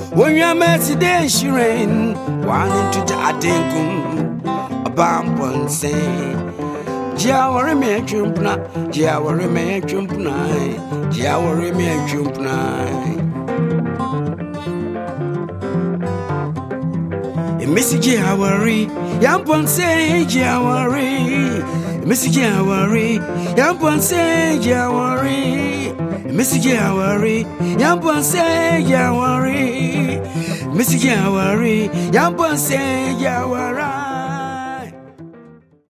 When you met today, she rain, one into the Adenkum, a bump on say, Jawari me a jumpna, Jawari me a jumpna, Jawari me a jumpna. Missy Jawari, Yampon say Jawari, Missy Jawari, Yampon say Jawari, Missy Jawari, Yampon say Jawari, Missy Jawari, Yampon say Jawara.